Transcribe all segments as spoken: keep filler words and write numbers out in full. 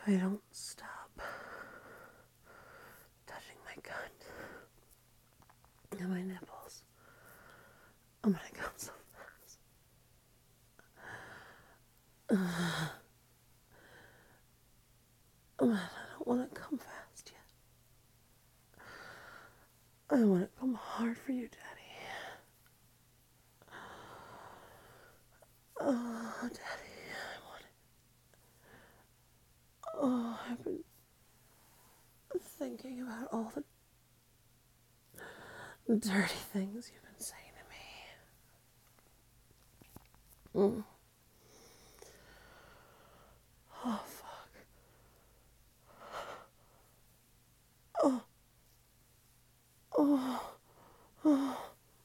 If I don't stop touching my gut and my nipples, I'm gonna come so fast. Uh, I don't want to come fast yet. I want to come hard for you, Daddy. Oh, Daddy, I want it. Oh, I've been thinking about all the dirty things you've been saying to me. Mm. Oh, fuck. Oh, oh, oh,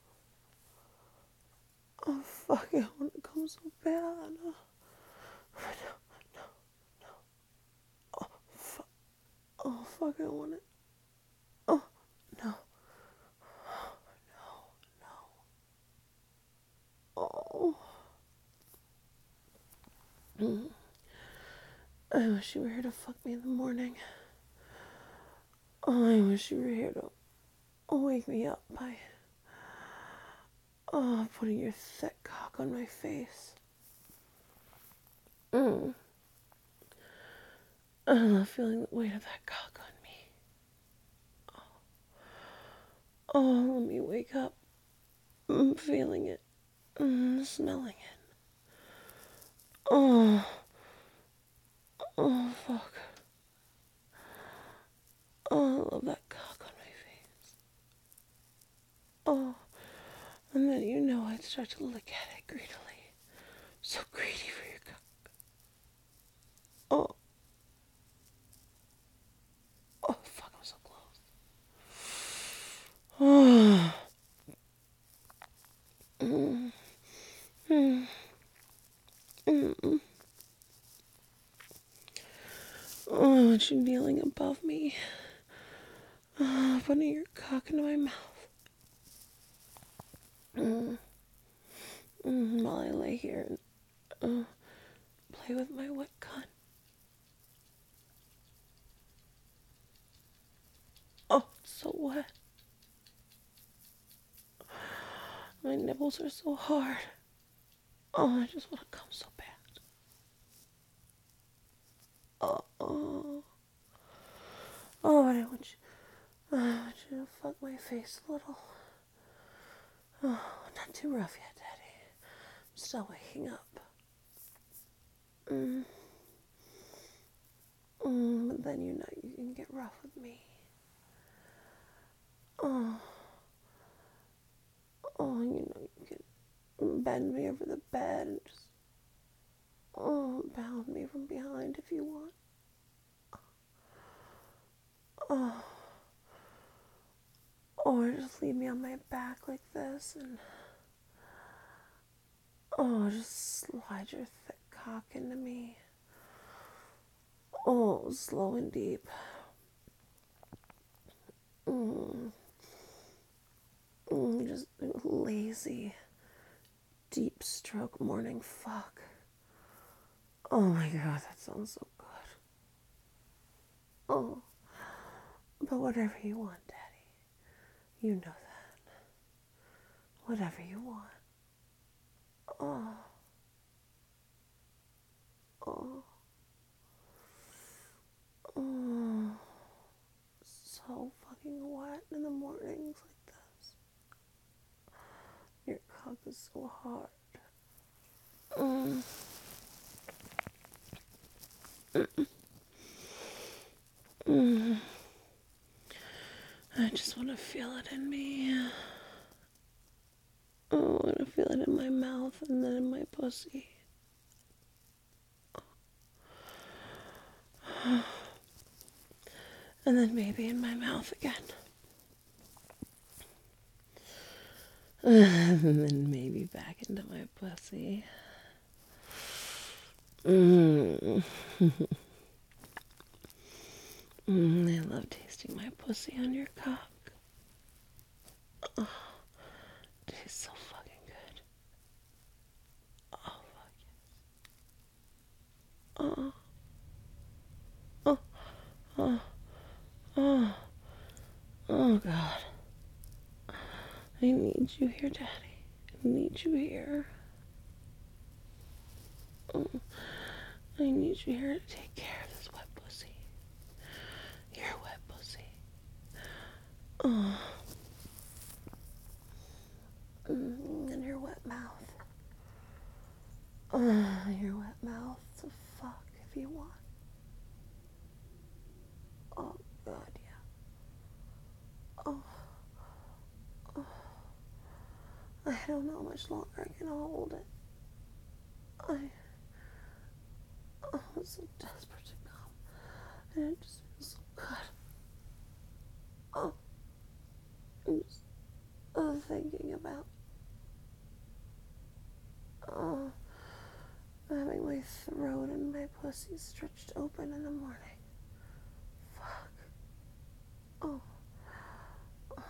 oh, fuck, I want to come so bad. Oh, no, no, no. Oh, fuck. Oh, fuck, I want it. Oh, no. Oh. Mm. I wish you were here to fuck me in the morning. Oh, I wish you were here to wake me up by oh, putting your thick cock on my face. Mm. I love feeling the weight of that cock on me. Oh, oh let me wake up. I'm feeling it. Mm, smelling it. Oh, oh, fuck. Oh, I love that cock on my face. Oh, and then you know I'd start to look at it greedily. So greedy for your cock. Oh, oh, fuck, I'm so close. Oh. Mm. Mm. Mm. Oh, I want you kneeling above me. Oh, putting your cock into my mouth. Mm. Mm. While I lay here and uh, play with my wet cunt. Oh, it's so wet. My nipples are so hard. Oh, I just want to come so bad. Oh, oh. Oh, but I want you, I want you to fuck my face a little. Oh, not too rough yet, Daddy. I'm still waking up. Mm. Mm, but then you know you can get rough with me. Oh. Oh, you know you can bend me over the bed and just, oh, pound me from behind if you want. Oh. Or just leave me on my back like this and, oh, just slide your thick cock into me. Oh, slow and deep. Mm. Mm, just lazy, deep stroke morning fuck. Oh my god, that sounds so good. Oh, but whatever you want, Daddy. You know that. Whatever you want. Oh. Oh. Oh. So fucking wet in the mornings like this. Your cock is so hard. Mm. Mm. I just want to feel it in me. Oh, I want to feel it in my mouth and then in my pussy. And then maybe in my mouth again. And then maybe back into my pussy. Mm. Mm, I love tasting my pussy on your cock. Oh, it tastes so fucking good. Oh, fuck yes. Oh. I need you here, Daddy. I need you here. Oh, I need you here to take care of this wet pussy. Your wet pussy. Oh. Mm, and your wet mouth. Oh, your wet mouth to fuck if you want. Oh, God, yeah. Oh. Oh. I don't know how much longer I can hold it. I. Oh, I'm so desperate to come. And it just feels so good. Oh. I'm just uh, thinking about. Oh. Having my throat and my pussy stretched open in the morning. Fuck. Oh. Oh,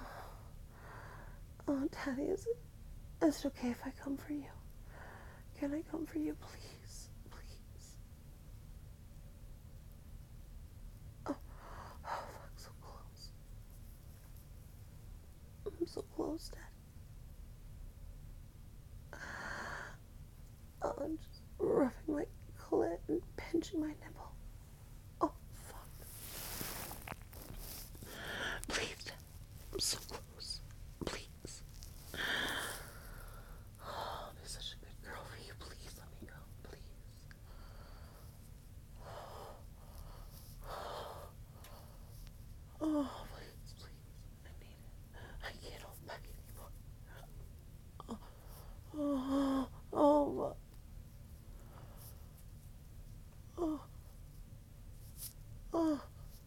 oh Daddy, is it, is it okay if I come for you? Can I come for you, please? Please. Oh, oh fuck, so close. I'm so close, Daddy. Oh, I'm just rubbing my clit and pinching my nipple. Oh, fuck. Please, Dad. I'm so close. Please. Oh, I'll be such a good girl for you. Please let me go. Please. Oh, please, please. I need it. I can't hold back anymore. Oh, oh, oh, oh, oh,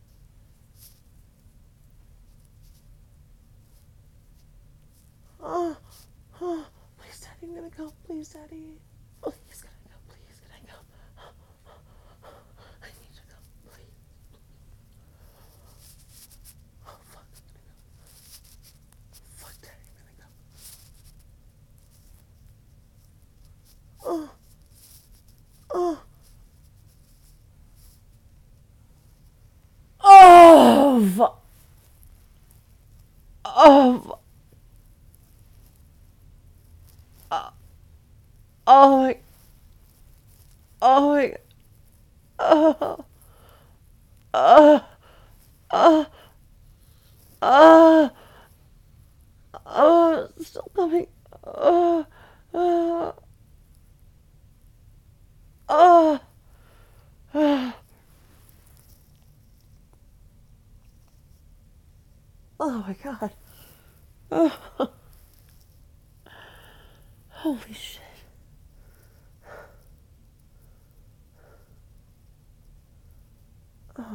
oh, oh. Please, Daddy, I'm gonna go. Please, Daddy. Please, can I go? Please, can I go? I need to go. Please. Oh, fuck, I'm gonna go. Fuck, Daddy, I'm gonna go. Oh, oh, oh, fuck. Oh, oh, oh my, oh my, oh, oh, oh, oh, oh, it's still coming. Oh, oh, oh, oh, oh my God. Oh, holy shit. Oh.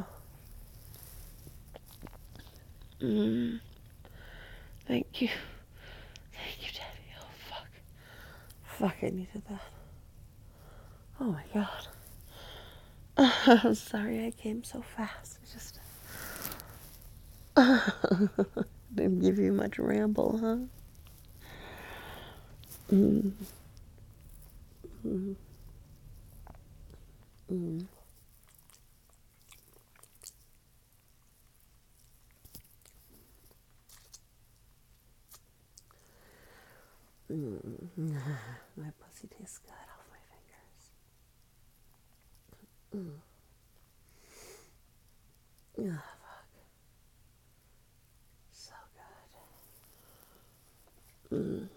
Mm. Thank you. Thank you, Daddy. Oh, fuck. Fuck, I needed that. Oh my God. I'm sorry I came so fast. I just didn't give you much ramble, huh? Mm. Mm. Mm. Mm. My pussy tastes good off my fingers. Mm. Oh, fuck. So good. Mm.